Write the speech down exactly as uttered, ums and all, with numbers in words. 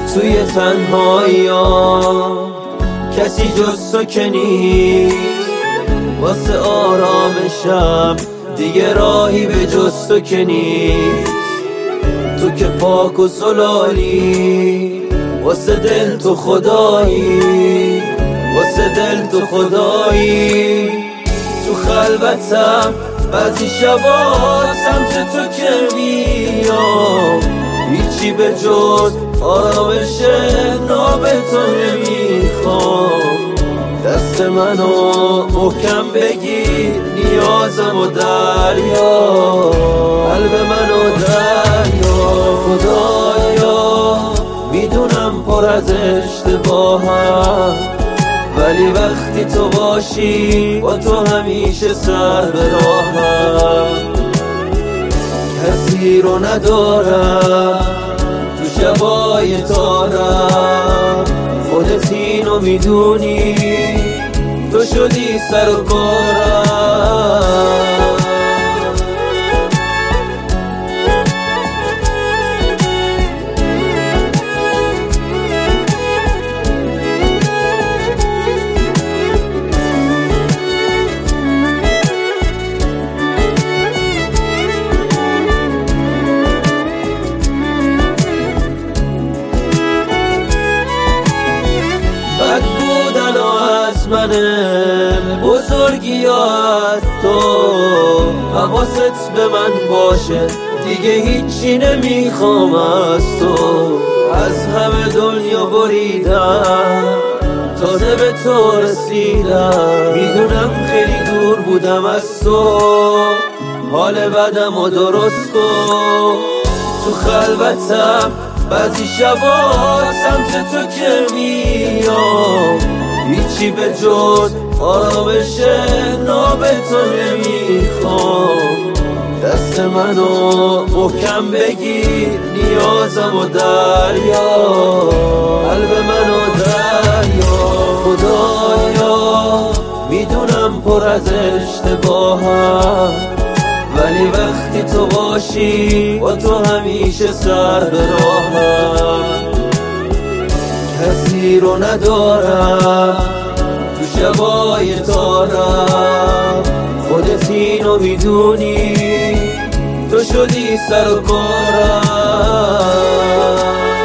توی تنهایی‌ام کسی جز تو که نیست، واسه آرامشم دیگه راهی به جز تو که نیست. تو که پاک و زلالی، واسه دل تو خدایی، واسه دل تو خدایی. تو خلوتم بعضی شبا سمت تو که میام، هیچی به جز آرامش ناب تو نمیخوام. دست منو محکم بگیر، نیازم و دریا، قلب منو دریا. خدایا میدونم پر از اشتباهم، ولی وقتی تو باشی با تو همیشه سر به راهم. کسی رو ندارم تو شبای تارم، خودت اینو میدونی، تو شدی سر و کارم. منه بزرگی از تو، حواست به من باشه، دیگه هیچی نمیخوام از تو. از همه دنیا بریدم، تازه به تو رسیدم. میدونم خیلی دور بودم از تو، حال بدم و درست کن. تو خلوتم بعضی شبا سمت تو که میام، هیچی به جز آرامش ناب تو نمیخوام. دست منو محکم بگیر، نیازم و دریا، قلب منو دریا. خدایا میدونم پر از اشتباهم، ولی وقتی تو باشی با تو همیشه سر به راهم. کسی رو ندارم تو شبای تارم، خودت اینو میدونی، تو شدی سر و کارم.